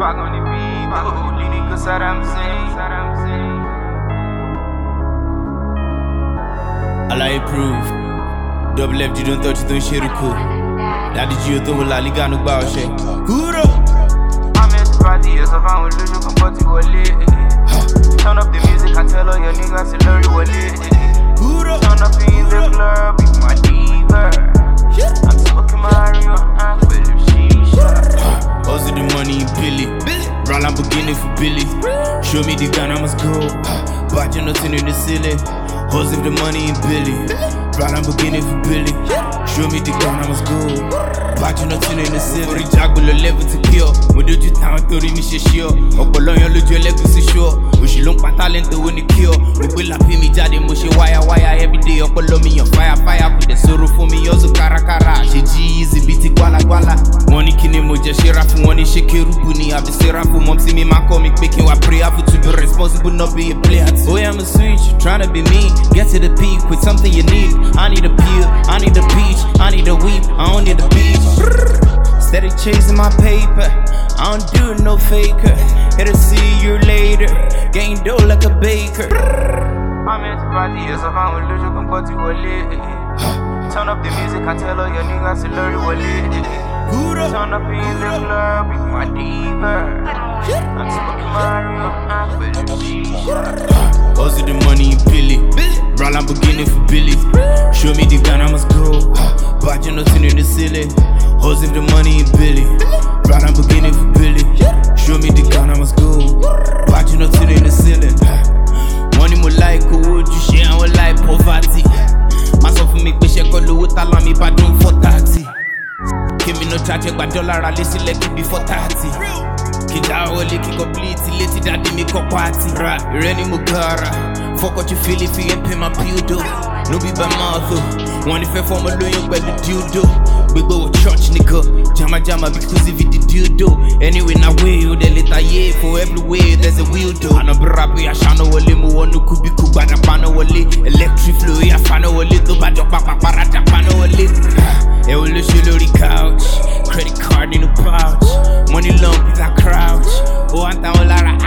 Tupac on the beat, Lini que Saddam Hussein. Allah approve. Double F, you don't touch it, don't share the cool. That did you do la liga no bow shake. Kuro! I'm at the party, yes, I found with Lujo Compoti Wale. Turn up the music, I tell all your niggas to learn Wale. Kuro! Turn up in the club, with my diva. I'm smoking Mario, I'm full of shisha. Also the money in Billy. Roll Lamborghini for Billy. Show me the gun, I must go. But you're nothing in the ceiling. Hose if the money in Billy. Roll Lamborghini for Billy. Show me the gun, I must go. But you're nothing in the ceiling. For the jack will level to kill. When do you town to me she sure. Opolo yon look your level to sure. We should look my talent to win the cure. We will up in me daddy mushi wire every day. Opolo me on fire with the sorrow for me. Also kara. She easy biti gwala. Money kini moja shirafu. Money shake rubuni. I've been serafu. Mom see me my comic making I pray. I have to be responsible, not be a player. Oh yeah, I'm a switch, tryna be me. Get to the peak with something you need. I need a pill, I need a beach, I need a weep, I don't need a beach. Steady chasing my paper, I don't do no faker. Here to see you later, getting dough like a baker. I'm at the party, yes, I found with Lujo Compoti Wale. Turn up the music, I tell all your niggas to learn Wale. Turn up in the club, with my diva. I'm smoking Mario, I'm full of shisha. Also the money in Billy. Roll Lamborghini for Billy. Show me the gun, I must go. But you're nothing in the ceiling. Hose if the money in Billy. Roll Lamborghini for Billy. Show me the gun, I must go. But you're nothing in the ceiling. Money more like would you share our life poverty. Myself for me, push a call with me, but don't for 30. Give me no charge, but dollar, I listen like it before 30. Kida wole ki complete leti daddy make up party. Right, Reni Mugara. Fuck what you feel if you ain't pay my bill though. No be by mouth though. One if I form a lawyer by the dildo. We go to church nigga. Jama because if it the dildo. Anyway now way you the later yeah. For everywhere there's a wheel though. I know brappy I shano wole mo wonu kubi kubana pano wole. Electric flow ya fano wole. To bad your papa parata pano wole. Evolutionary couch. Credit card in the pouch. Money lump is a crouch. Oh, I'm down with Lara.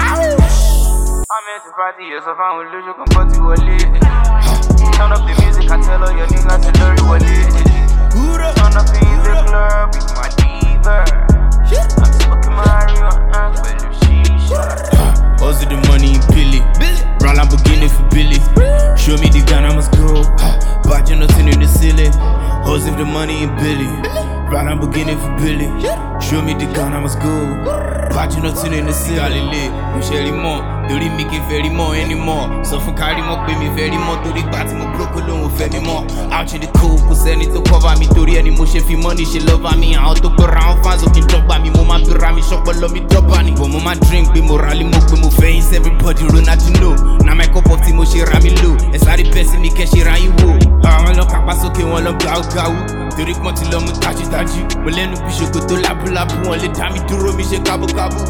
I'm at the party, yes, I found with Lujo Compoti Wale. Turn up the music, I tell all your niggas to learn Wale. Turn up in the club, with my diva. I'm smoking Mario, I'm full of shisha. Also the money in Billy. Roll Lamborghini for Billy. Show me the gun, I must go. But you're nothing in the ceiling. Hose if the money in Billy. Roll Lamborghini for Billy. Show me the gun, I must go. But you're nothing in the ceiling. Galilei, you share it more. Do they make it very more anymore? So for carry more, pay me very more. Do they bat me broke alone with any more? Out in the cool, cause I need to cover me. Do the emotion for money, she love me. I out to go around fans, okay, drop by me. Mama, be rami, shop, but love me, drop on it. But mama, drink, be morally, mo face. Everybody run out to know. Now my cup of tea, mo she rami low. And sorry, person, me cash, she ran you. I want to look up, okay, one look out. Do they want to love me, touch it. But let me push you go to labu, one let me to roll me, she kabu.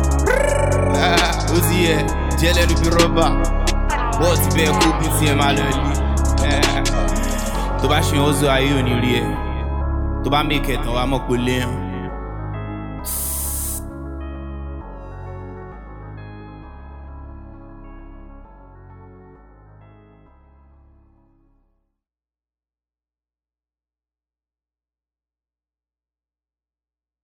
Who's here? Jelly be rubber. What's the bear could be see my lonely? To bash you also, I own you. To make it, or I'm up with Liam.